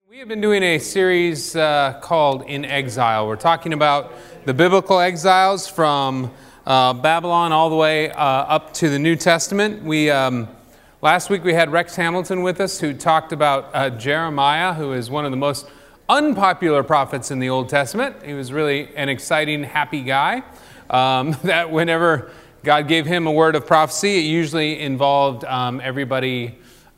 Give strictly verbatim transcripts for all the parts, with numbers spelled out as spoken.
We have been doing a series uh, called In Exile. We're talking about the biblical exiles from uh, Babylon all the way uh, up to the New Testament. We um, last week we had Rex Hamilton with us, who talked about uh, Jeremiah, who is one of the most unpopular prophets in the Old Testament. He was really an exciting, happy guy. Um, that whenever God gave him a word of prophecy, it usually involved um, everybody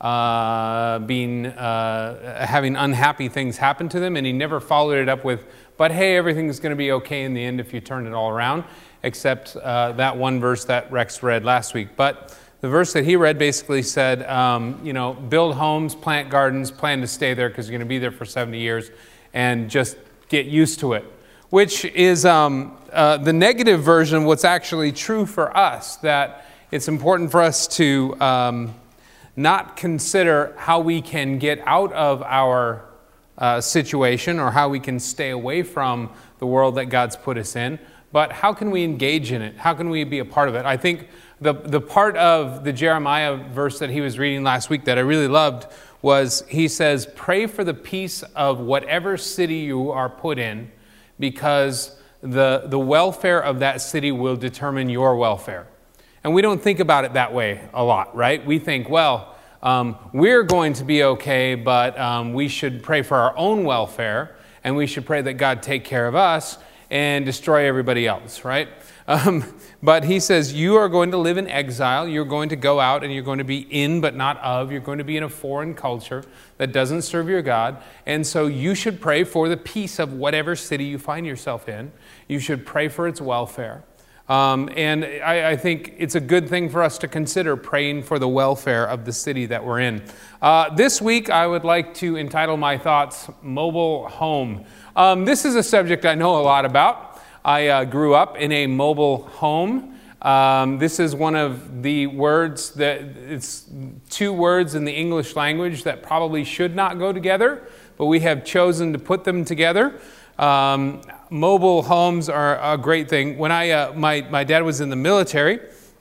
Uh, being uh, having unhappy things happen to them, and he never followed it up with, but hey, everything's going to be okay in the end if you turn it all around, except uh, that one verse that Rex read last week. But the verse that he read basically said, um, you know, build homes, plant gardens, plan to stay there because you're going to be there for seventy years, and just get used to it, which is um, uh, the negative version of what's actually true for us, that it's important for us to um, not consider how we can get out of our uh, situation or how we can stay away from the world that God's put us in, but how can we engage in it? How can we be a part of it? I think the, the part of the Jeremiah verse that he was reading last week that I really loved was, he says, pray for the peace of whatever city you are put in, because the, the welfare of that city will determine your welfare. And we don't think about it that way a lot, right? We think, well, um, we're going to be okay, but um, we should pray for our own welfare, and we should pray that God take care of us and destroy everybody else, right? Um, but he says, you are going to live in exile. You're going to go out, and you're going to be in but not of. You're going to be in a foreign culture that doesn't serve your God. And so you should pray for the peace of whatever city you find yourself in. You should pray for its welfare. Um, and I, I think it's a good thing for us to consider praying for the welfare of the city that we're in. Uh, this week, I would like to entitle my thoughts, Mobile Home. Um, this is a subject I know a lot about. I uh, grew up in a mobile home. Um, this is one of the words that, it's two words in the English language that probably should not go together, but we have chosen to put them together. Um, mobile homes are a great thing. When I, uh, my, my dad was in the military,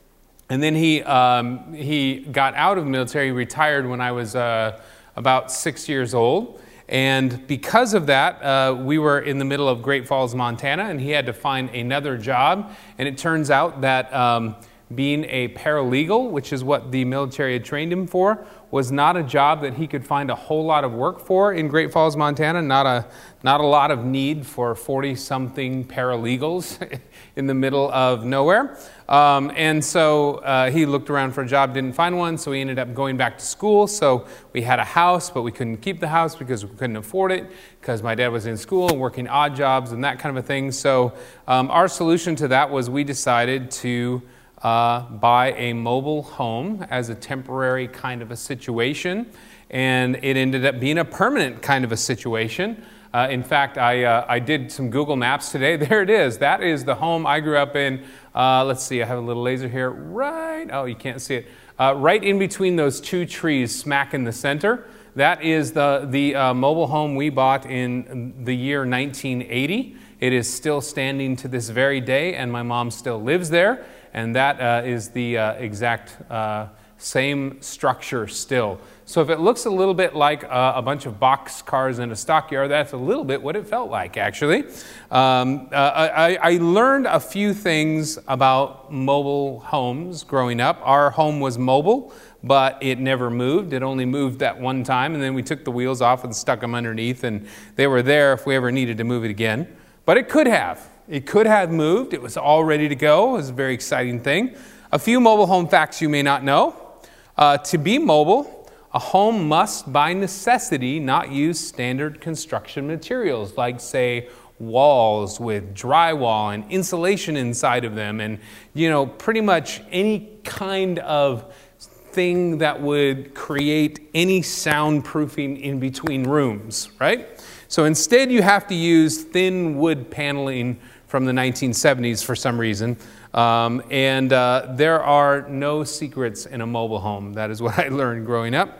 and then he, um, he got out of the military, he retired when I was uh, about six years old. And because of that, uh, we were in the middle of Great Falls, Montana, and he had to find another job. And it turns out that um, being a paralegal, which is what the military had trained him for, was not a job that he could find a whole lot of work for in Great Falls, Montana. Not a not a lot of need for forty-something paralegals in the middle of nowhere. Um, and so uh, he looked around for a job, didn't find one, so he ended up going back to school. So we had a house, but we couldn't keep the house because we couldn't afford it, because my dad was in school and working odd jobs and that kind of a thing. So um, our solution to that was we decided to Uh, buy a mobile home as a temporary kind of a situation, and it ended up being a permanent kind of a situation. Uh, in fact, I, uh, I did some Google Maps today. There it is. That is the home I grew up in. Uh, let's see, I have a little laser here. Right, oh, you can't see it. Uh, right in between those two trees, smack in the center. That is the, the uh, mobile home we bought in the year nineteen eighty. It is still standing to this very day, and my mom still lives there. And that uh, is the uh, exact uh, same structure still. So if it looks a little bit like uh, a bunch of box cars in a stockyard, that's a little bit what it felt like, actually. Um, uh, I, I learned a few things about mobile homes growing up. Our home was mobile, but it never moved. It only moved that one time, and then we took the wheels off and stuck them underneath, and they were there if we ever needed to move it again. But it could have. It could have moved. It was all ready to go. It was a very exciting thing. A few mobile home facts you may not know. Uh, to be mobile, a home must by necessity not use standard construction materials like, say, walls with drywall and insulation inside of them, and, you know, pretty much any kind of thing that would create any soundproofing in between rooms, right? So instead you have to use thin wood paneling from the nineteen seventies for some reason. Um, and uh, there are no secrets in a mobile home. That is what I learned growing up.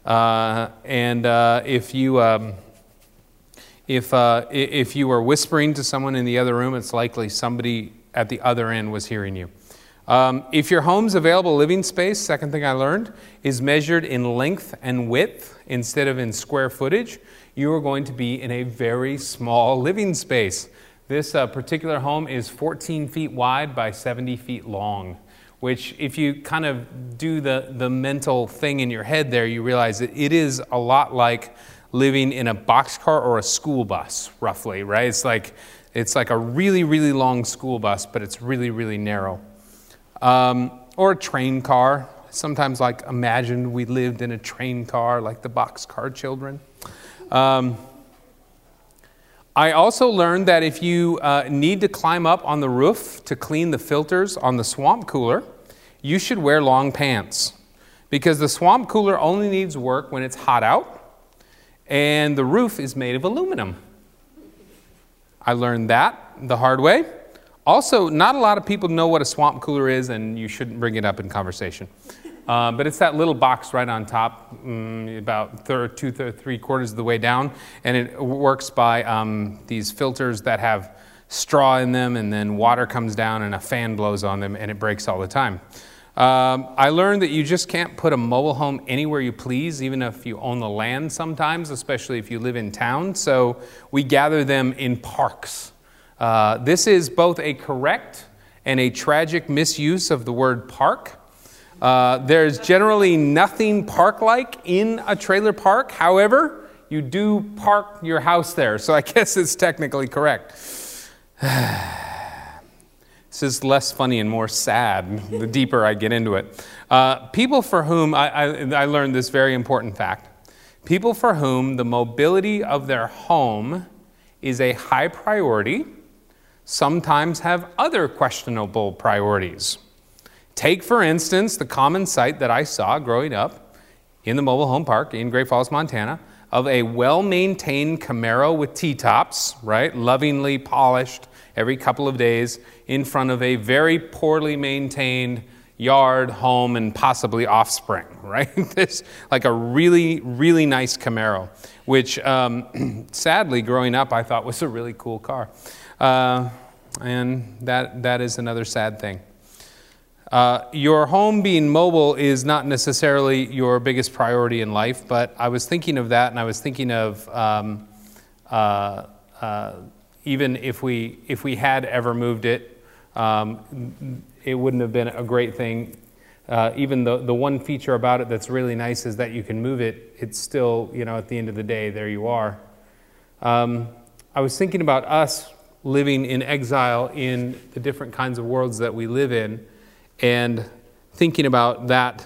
Uh, and uh, if you um, if uh, if you were whispering to someone in the other room, it's likely somebody at the other end was hearing you. Um, if your home's available living space, second thing I learned, is measured in length and width instead of in square footage, you are going to be in a very small living space. This uh, particular home is fourteen feet wide by seventy feet long, which if you kind of do the, the mental thing in your head there, you realize that it is a lot like living in a boxcar or a school bus, roughly, right? It's like, it's like a really, really long school bus, but it's really, really narrow. Um, or a train car. Sometimes like imagine we lived in a train car like the boxcar children. Um, I also learned that if you uh, need to climb up on the roof to clean the filters on the swamp cooler, you should wear long pants, because the swamp cooler only needs work when it's hot out, and the roof is made of aluminum. I learned that the hard way. Also, not a lot of people know what a swamp cooler is, and you shouldn't bring it up in conversation. Uh, but it's that little box right on top, um, about third, two, third, three quarters of the way down, and it works by um, these filters that have straw in them, and then water comes down and a fan blows on them, and it breaks all the time. Um, I learned that you just can't put a mobile home anywhere you please, even if you own the land sometimes, especially if you live in town. So we gather them in parks. Uh, this is both a correct and a tragic misuse of the word park. Uh, there's generally nothing park-like in a trailer park. However, you do park your house there, so I guess it's technically correct. This is less funny and more sad the deeper I get into it. Uh, people for whom, I, I, I learned this very important fact, people for whom the mobility of their home is a high priority sometimes have other questionable priorities. Take, for instance, the common sight that I saw growing up in the mobile home park in Great Falls, Montana, of a well-maintained Camaro with T-tops, right, lovingly polished every couple of days in front of a very poorly maintained yard, home, and possibly offspring, right? This, like a really, really nice Camaro, which um, sadly, growing up, I thought was a really cool car. Uh, and that that is another sad thing. Uh, your home being mobile is not necessarily your biggest priority in life, but I was thinking of that, and I was thinking of um, uh, uh, even if we if we had ever moved it, um, it wouldn't have been a great thing. Uh, even the the one feature about it that's really nice is that you can move it. It's still, you know, at the end of the day, there you are. Um, I was thinking about us living in exile in the different kinds of worlds that we live in, and thinking about that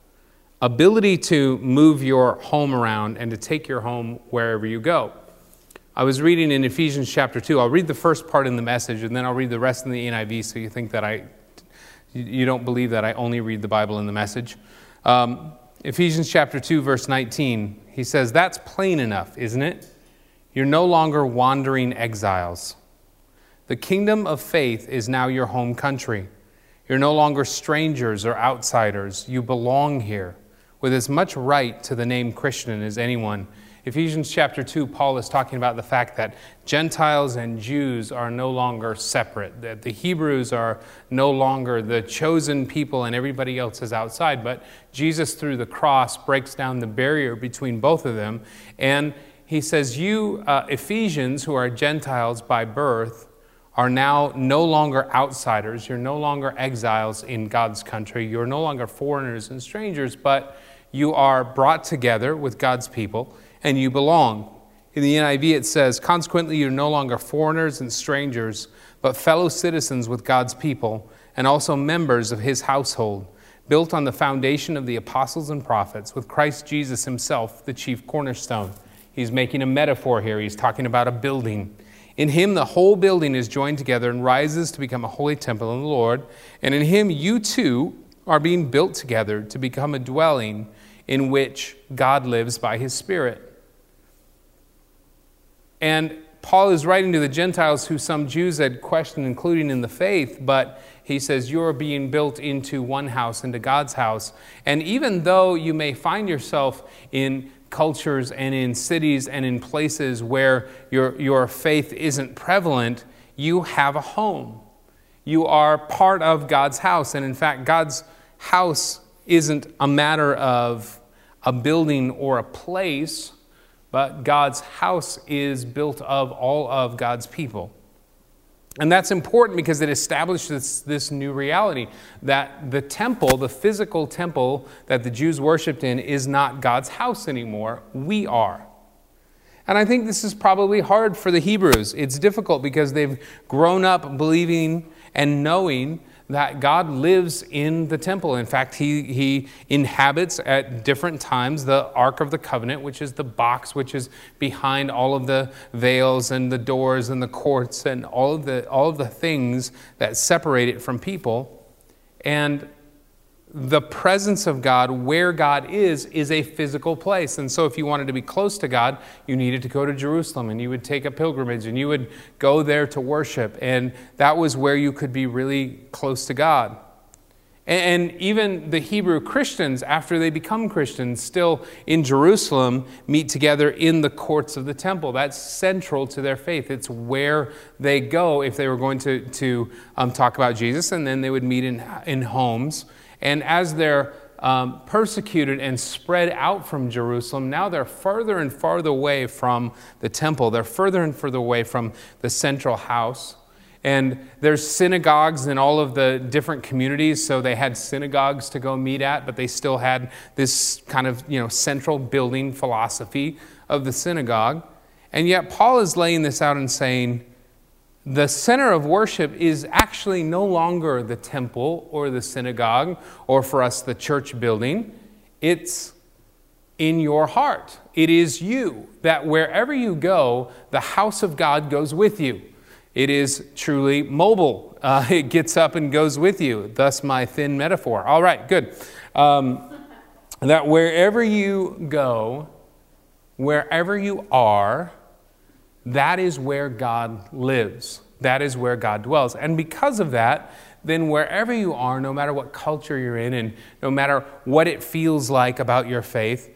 ability to move your home around and to take your home wherever you go. I was reading in Ephesians chapter two. I'll read the first part in the Message, and then I'll read the rest in the N I V, so you think that I, you don't believe that I only read the Bible in the Message. Um, Ephesians chapter two, verse nineteen, he says, "That's plain enough, isn't it? You're no longer wandering exiles. The kingdom of faith is now your home country. You're no longer strangers or outsiders. You belong here with as much right to the name Christian as anyone." Ephesians chapter two, Paul is talking about the fact that Gentiles and Jews are no longer separate, that the Hebrews are no longer the chosen people and everybody else is outside, but Jesus through the cross breaks down the barrier between both of them. And he says, you uh, Ephesians, who are Gentiles by birth, are now no longer outsiders. You're no longer exiles in God's country. You're no longer foreigners and strangers, but you are brought together with God's people, and you belong. In the N I V it says, "Consequently, you're no longer foreigners and strangers, but fellow citizens with God's people, and also members of his household, built on the foundation of the apostles and prophets, with Christ Jesus himself, the chief cornerstone." He's making a metaphor here. He's talking about a building. "In him the whole building is joined together and rises to become a holy temple in the Lord. And in him you too are being built together to become a dwelling in which God lives by his Spirit." And Paul is writing to the Gentiles who some Jews had questioned including in the faith, but he says you're being built into one house, into God's house. And even though you may find yourself in cultures and in cities and in places where your, your faith isn't prevalent, you have a home. You are part of God's house. And in fact, God's house isn't a matter of a building or a place, but God's house is built of all of God's people. And that's important because it establishes this new reality that the temple, the physical temple that the Jews worshiped in, is not God's house anymore. We are. And I think this is probably hard for the Hebrews. It's difficult because they've grown up believing and knowing that God lives in the temple. In fact, he, he inhabits at different times the Ark of the Covenant, which is the box which is behind all of the veils and the doors and the courts and all of the, all of the things that separate it from people. And the presence of God, where God is, is a physical place. And so if you wanted to be close to God, you needed to go to Jerusalem, and you would take a pilgrimage, and you would go there to worship. And that was where you could be really close to God. And even the Hebrew Christians, after they become Christians, still in Jerusalem, meet together in the courts of the temple. That's central to their faith. It's where they go if they were going to, to um, talk about Jesus, and then they would meet in, in homes. And as they're um, persecuted and spread out from Jerusalem, now they're further and farther away from the temple. They're further and further away from the central house. And there's synagogues in all of the different communities, so they had synagogues to go meet at, but they still had this kind of, you know, central building philosophy of the synagogue. And yet Paul is laying this out and saying, the center of worship is actually no longer the temple or the synagogue, or for us, the church building. It's in your heart. It is you, that wherever you go, the house of God goes with you. It is truly mobile. Uh, it gets up and goes with you. Thus my thin metaphor. All right, good. Um, that wherever you go, wherever you are, that is where God lives. That is where God dwells. And because of that, then wherever you are, no matter what culture you're in, and no matter what it feels like about your faith,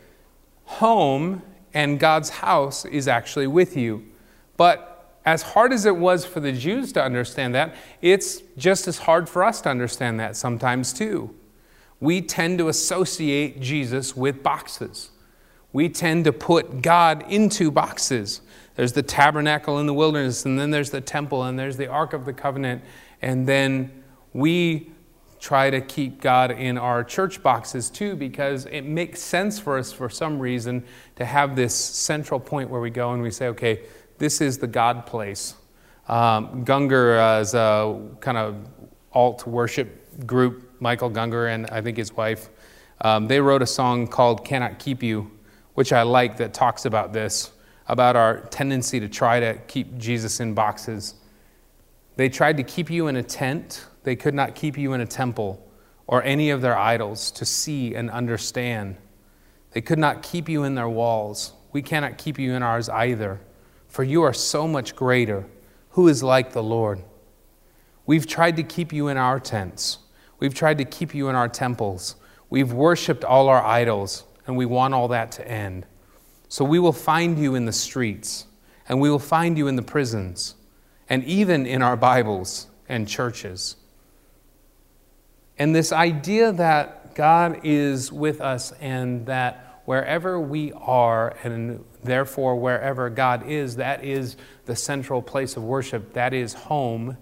home and God's house is actually with you. But as hard as it was for the Jews to understand that, it's just as hard for us to understand that sometimes too. We tend to associate Jesus with boxes. We tend to put God into boxes. There's the tabernacle in the wilderness, and then there's the temple, and there's the Ark of the Covenant, and then we try to keep God in our church boxes too, because it makes sense for us for some reason to have this central point where we go and we say, okay, this is the God place. Um, Gungor uh, is a kind of alt worship group, Michael Gungor and I think his wife. Um, they wrote a song called Cannot Keep You, which I like, that talks about this, about our tendency to try to keep Jesus in boxes. They tried to keep you in a tent. They could not keep you in a temple or any of their idols to see and understand. They could not keep you in their walls. We cannot keep you in ours either, for you are so much greater. Who is like the Lord? We've tried to keep you in our tents. We've tried to keep you in our temples. We've worshiped all our idols, and we want all that to end. So we will find you in the streets, and we will find you in the prisons, and even in our Bibles and churches. And this idea that God is with us, and that wherever we are, and therefore wherever God is, that is the central place of worship, that is home,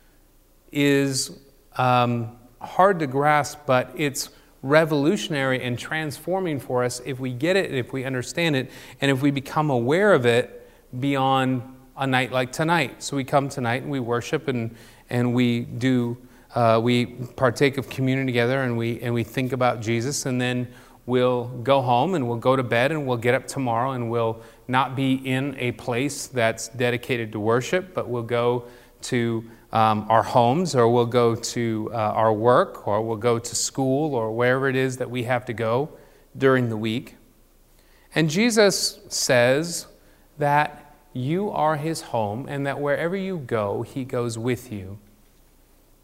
is um, hard to grasp, but it's revolutionary and transforming for us if we get it, if we understand it, and if we become aware of it beyond a night like tonight. So we come tonight and we worship, and and we do uh, we partake of communion together, and we and we think about Jesus, and then we'll go home and we'll go to bed, and we'll get up tomorrow, and we'll not be in a place that's dedicated to worship, but we'll go to Um, our homes, or we'll go to uh, our work, or we'll go to school, or wherever it is that we have to go during the week. And Jesus says that you are his home, and that wherever you go, he goes with you.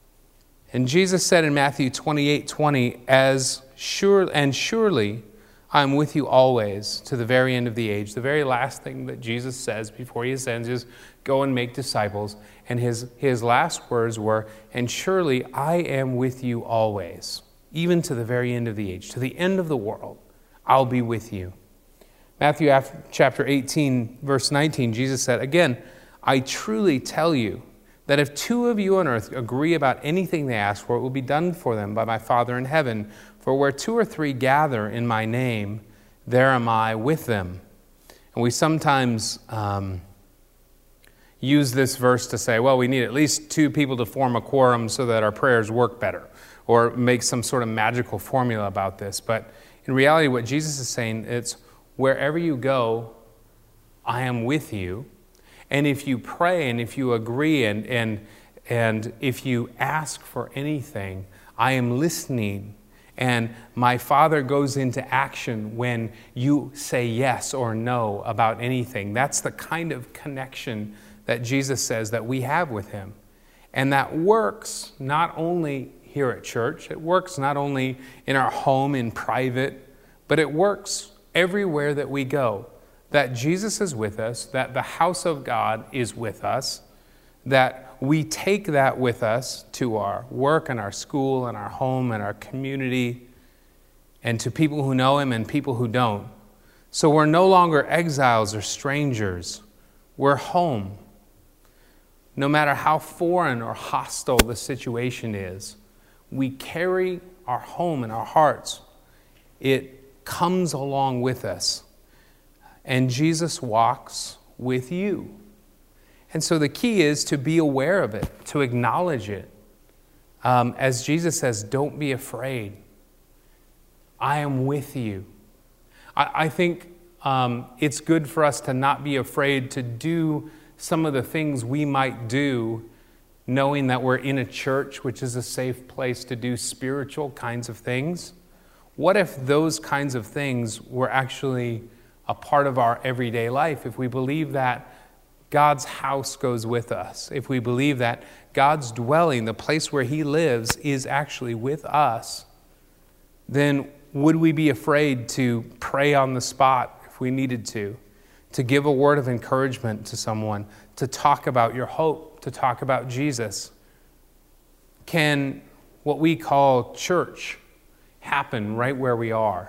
And Jesus said in Matthew twenty-eight twenty, as sure and surely I am with you always to the very end of the age. The very last thing that Jesus says before he ascends is, go and make disciples. And his, his last words were, and surely I am with you always, even to the very end of the age, to the end of the world, I'll be with you. Matthew chapter eighteen, verse nineteen, Jesus said, again, I truly tell you that if two of you on earth agree about anything they ask for, it will be done for them by my Father in heaven. For where two or three gather in my name, there am I with them. And we sometimes um, use this verse to say, well, we need at least two people to form a quorum so that our prayers work better, or make some sort of magical formula about this. But in reality, what Jesus is saying, it's wherever you go, I am with you. And if you pray and if you agree and, and, and if you ask for anything, I am listening. And my Father goes into action when you say yes or no about anything. That's the kind of connection that Jesus says that we have with him. And that works not only here at church, it works not only in our home, in private, but it works everywhere that we go. That Jesus is with us, that the house of God is with us, that we take that with us to our work and our school and our home and our community and to people who know him and people who don't. So we're no longer exiles or strangers. We're home. No matter how foreign or hostile the situation is, we carry our home in our hearts. It comes along with us. And Jesus walks with you. And so the key is to be aware of it, to acknowledge it. Um, as Jesus says, don't be afraid. I am with you. I, I think um, it's good for us to not be afraid to do some of the things we might do, knowing that we're in a church, which is a safe place to do spiritual kinds of things. What if those kinds of things were actually a part of our everyday life? If we believe that God's house goes with us, if we believe that God's dwelling, the place where he lives, is actually with us, then would we be afraid to pray on the spot if we needed to, to give a word of encouragement to someone, to talk about your hope, to talk about Jesus? Can what we call church happen right where we are?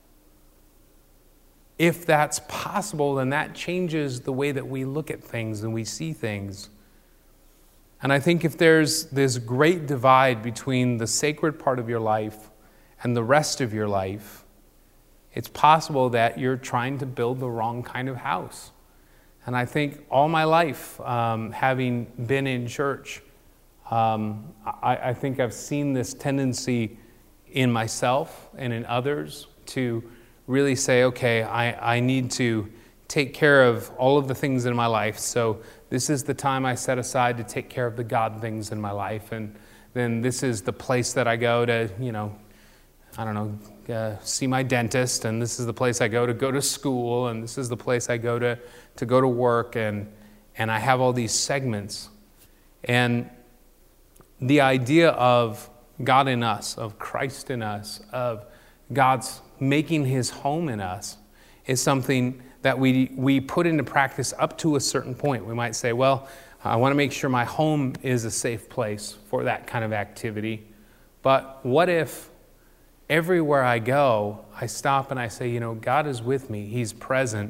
If that's possible, then that changes the way that we look at things and we see things. And I think if there's this great divide between the sacred part of your life and the rest of your life, it's possible that you're trying to build the wrong kind of house. And I think all my life, um, having been in church, um, I, I think I've seen this tendency in myself and in others to really say, okay, I, I need to take care of all of the things in my life. So this is the time I set aside to take care of the God things in my life. And then this is the place that I go to, you know, I don't know, uh, see my dentist. And this is the place I go to go to school. And this is the place I go to, to go to work. And, and I have all these segments. And the idea of God in us, of Christ in us, of God's making his home in us is something that we we put into practice up to a certain point. We might say, well, I want to make sure my home is a safe place for that kind of activity. But what if everywhere I go, I stop and I say, you know, God is with me. He's present.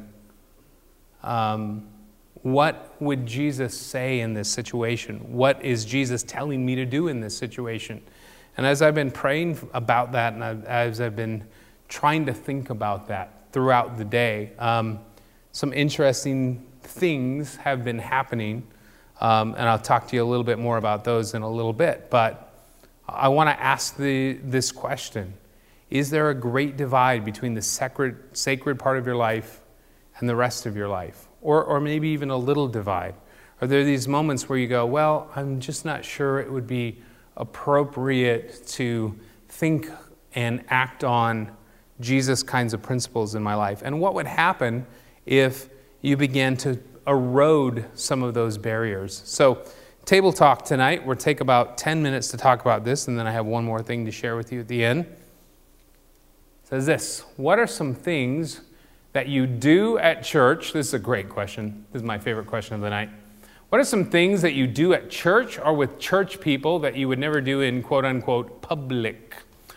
Um, what would Jesus say in this situation? What is Jesus telling me to do in this situation? And as I've been praying about that, and I've, as I've been trying to think about that throughout the day, um, some interesting things have been happening, um, and I'll talk to you a little bit more about those in a little bit. But I want to ask the, this question. Is there a great divide between the sacred, sacred part of your life and the rest of your life? Or, or maybe even a little divide? Are there these moments where you go, well, I'm just not sure it would be appropriate to think and act on Jesus kinds of principles in my life? And what would happen if you began to erode some of those barriers? So table talk tonight. We'll take about ten minutes to talk about this, and then I have one more thing to share with you at the end. It says this: what are some things that you do at church? This is a great question. This is my favorite question of the night. What are some things that you do at church or with church people that you would never do in quote-unquote public,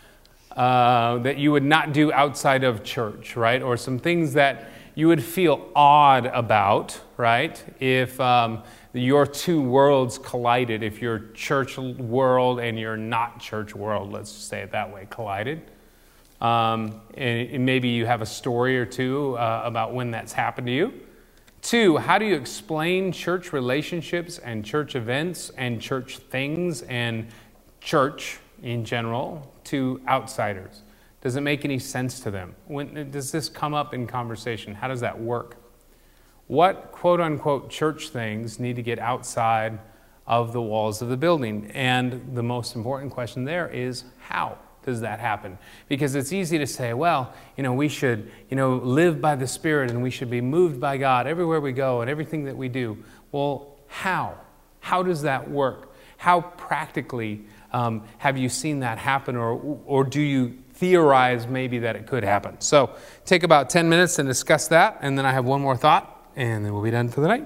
uh, that you would not do outside of church, right? Or some things that you would feel odd about, right, if um, your two worlds collided, if your church world and your not church world, let's say it that way, collided. Um, and, and maybe you have a story or two uh, about when that's happened to you. Two, how do you explain church relationships and church events and church things and church in general to outsiders? Does it make any sense to them? When, does this come up in conversation? How does that work? What quote-unquote church things need to get outside of the walls of the building? And the most important question there is, how does that happen? Because it's easy to say, well, you know, we should, you know, live by the Spirit and we should be moved by God everywhere we go and everything that we do. Well, how? How does that work? How practically um, have you seen that happen, or or do you theorize maybe that it could happen? So take about ten minutes and discuss that, and then I have one more thought, and then we'll be done for the night.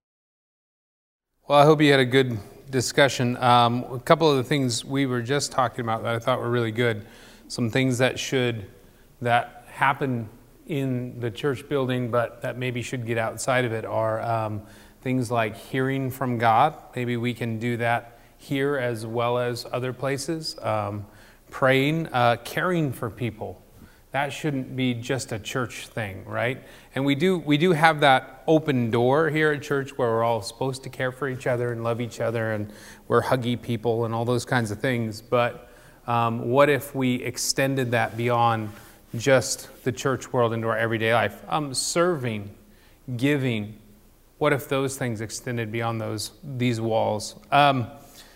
Well, I hope you had a good discussion. Um, a couple of the things we were just talking about that I thought were really good, some things that should, that happen in the church building, but that maybe should get outside of it, are um, things like hearing from God. Maybe we can do that here as well as other places. Um, praying, uh, caring for people. That shouldn't be just a church thing, right? And we do we do have that open door here at church where we're all supposed to care for each other and love each other, and we're huggy people and all those kinds of things. But um, what if we extended that beyond just the church world into our everyday life? Um, serving, giving. What if those things extended beyond those these walls? Um,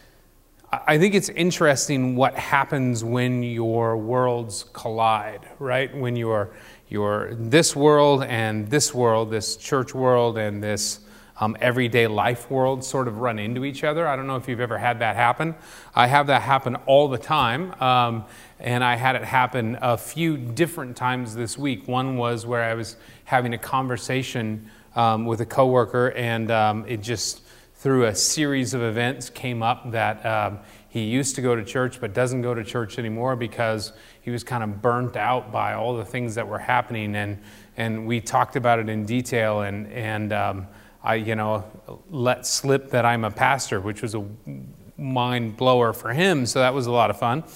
I think it's interesting what happens when your worlds collide, right? When your your this world and this world, this church world and this um, everyday life world sort of run into each other. I don't know if you've ever had that happen. I have that happen all the time, um, and I had it happen a few different times this week. One was where I was having a conversation um, with a coworker, and um, it just, through a series of events, came up that um, he used to go to church but doesn't go to church anymore because he was kind of burnt out by all the things that were happening, and and we talked about it in detail, and and um, I you know let slip that I'm a pastor, which was a mind blower for him, so that was a lot of fun,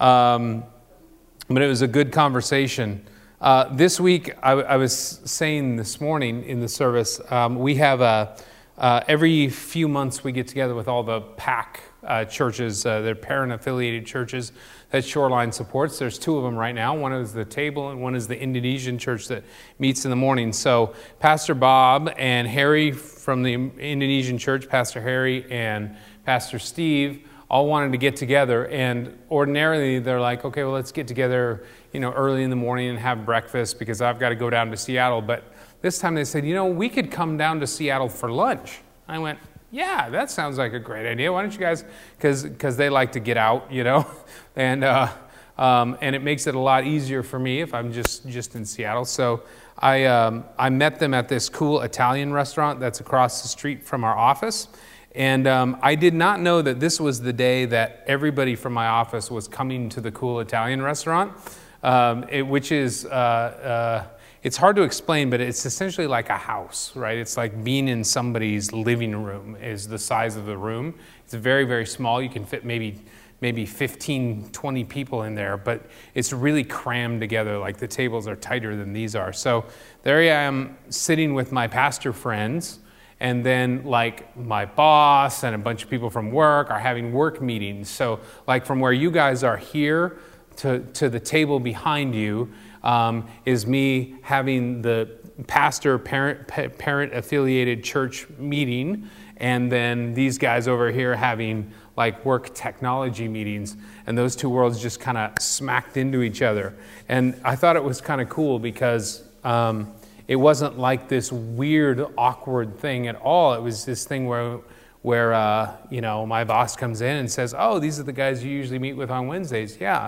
um, but it was a good conversation. Uh, this week, I, I was saying this morning in the service, um, we have a Uh, every few months we get together with all the P A C uh, churches, uh, they're parent-affiliated churches that Shoreline supports. There's two of them right now. One is the Table and one is the Indonesian church that meets in the morning. So Pastor Bob and Harry from the Indonesian church, Pastor Harry and Pastor Steve, all wanted to get together. And ordinarily they're like, okay, well, let's get together, you know, early in the morning and have breakfast because I've got to go down to Seattle. But this time they said, you know, we could come down to Seattle for lunch. I went, yeah, that sounds like a great idea. Why don't you guys, because because they like to get out, you know, and uh, um, and it makes it a lot easier for me if I'm just, just in Seattle. So I um, I met them at this cool Italian restaurant that's across the street from our office. And um, I did not know that this was the day that everybody from my office was coming to the cool Italian restaurant, um, it, which is... Uh, uh, It's hard to explain, but it's essentially like a house, right? It's like being in somebody's living room is the size of the room. It's very, very small. You can fit maybe maybe fifteen, twenty people in there, but it's really crammed together. Like the tables are tighter than these are. So there I am sitting with my pastor friends, and then like my boss and a bunch of people from work are having work meetings. So like from where you guys are here to, to the table behind you, Um, is me having the pastor parent pa- parent affiliated church meeting, and then these guys over here having like work technology meetings, and those two worlds just kind of smacked into each other. And I thought it was kind of cool because um, it wasn't like this weird awkward thing at all. It was this thing where where uh, you know, my boss comes in and says, oh, these are the guys you usually meet with on Wednesdays. Yeah.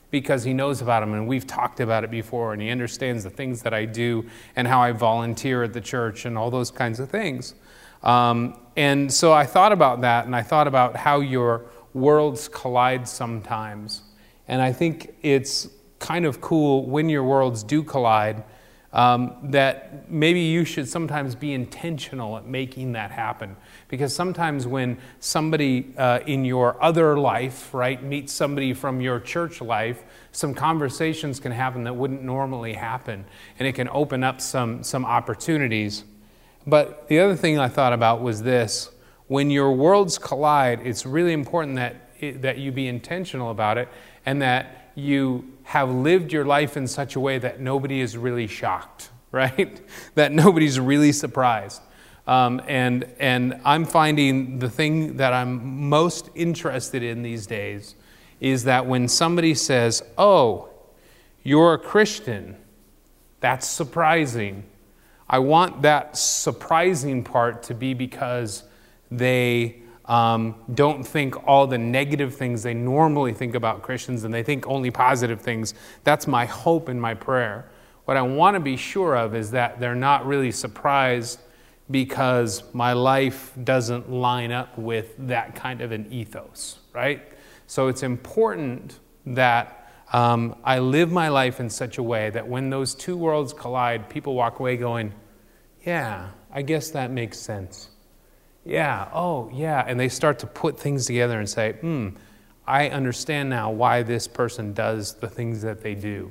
because he knows about them, and we've talked about it before, and he understands the things that I do and how I volunteer at the church and all those kinds of things. Um, and so I thought about that, and I thought about how your worlds collide sometimes. And I think it's kind of cool when your worlds do collide, um, that maybe you should sometimes be intentional at making that happen. Because sometimes when somebody uh, in your other life, right, meets somebody from your church life, some conversations can happen that wouldn't normally happen, and it can open up some, some opportunities. But the other thing I thought about was this: when your worlds collide, it's really important that it, that you be intentional about it, and that you have lived your life in such a way that nobody is really shocked, right? That nobody's really surprised. Um, and and I'm finding the thing that I'm most interested in these days is that when somebody says, "Oh, you're a Christian," that's surprising. I want that surprising part to be because they um, don't think all the negative things they normally think about Christians, and they think only positive things. That's my hope and my prayer. What I want to be sure of is that they're not really surprised because my life doesn't line up with that kind of an ethos, right? So it's important that um, I live my life in such a way that when those two worlds collide, people walk away going, yeah, I guess that makes sense. Yeah, oh, yeah. And they start to put things together and say, hmm, I understand now why this person does the things that they do.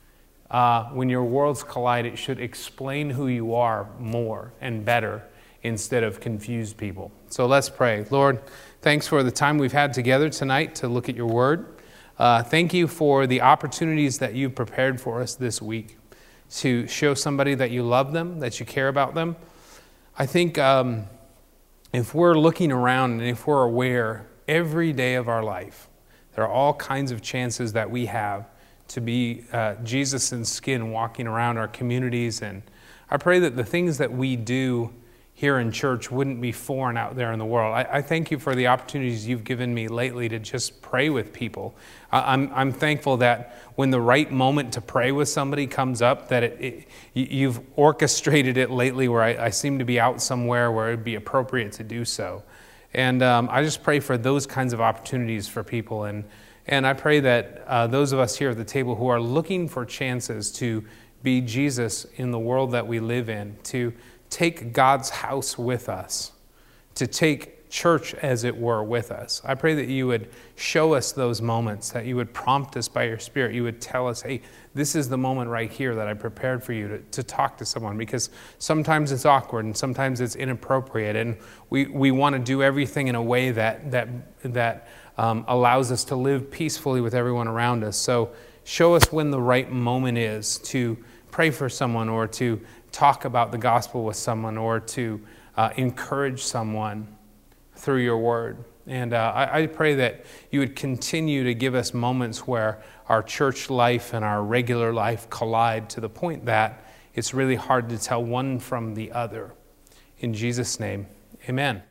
Uh, when your worlds collide, it should explain who you are more and better instead of confuse people. So let's pray. Lord, thanks for the time we've had together tonight to look at your word. Uh, thank you for the opportunities that you've prepared for us this week to show somebody that you love them, that you care about them. I think um, if we're looking around and if we're aware every day of our life, there are all kinds of chances that we have to be uh, Jesus in skin walking around our communities. And I pray that the things that we do here in church wouldn't be foreign out there in the world. I, I thank you for the opportunities you've given me lately to just pray with people. I, I'm, I'm thankful that when the right moment to pray with somebody comes up, that it, it, you've orchestrated it lately where I, I seem to be out somewhere where it would be appropriate to do so. And um, I just pray for those kinds of opportunities for people. And, and I pray that uh, those of us here at the table who are looking for chances to be Jesus in the world that we live in, to take God's house with us, to take church, as it were, with us. I pray that you would show us those moments, that you would prompt us by your Spirit. You would tell us, hey, this is the moment right here that I prepared for you to, to talk to someone, because sometimes it's awkward and sometimes it's inappropriate, and we, we want to do everything in a way that, that, that um, allows us to live peacefully with everyone around us. So show us when the right moment is to pray for someone, or to talk about the gospel with someone, or to uh, encourage someone through your word. And uh, I, I pray that you would continue to give us moments where our church life and our regular life collide to the point that it's really hard to tell one from the other. In Jesus' name, amen.